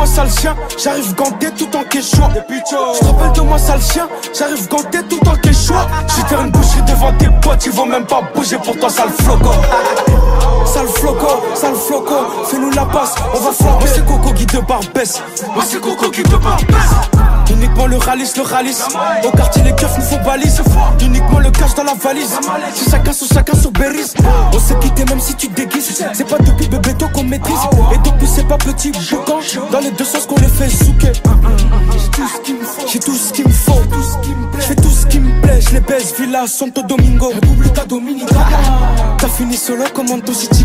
moi sale chien, j'arrive ganté tout en quechua. Je te rappelle de moi sale chien, j'arrive ganté tout en quechua. J'suis faire une boucherie devant tes potes, ils vont même pas bouger pour toi sale floco. Sale floco, fais-nous la passe, on va frapper. Moi c'est Coco Guy de Barbès. Moi c'est Coco Guy de Barbès. Uniquement le ralice. Au quartier les keufs nous font balise. Uniquement le cash dans la valise. C'est chacun sur Berris. On s'est quitté même si tu te déguises. C'est pas depuis bébé toi qu'on maîtrise. Et depuis c'est pas petit boucan. Dans les deux sens qu'on les fait souquer. J'ai tout ce qu'il me faut. J'fais tout ce qui me plaît. J'les baise Villa Santo Domingo, República Dominicana. T'as fini solo comme Anto City.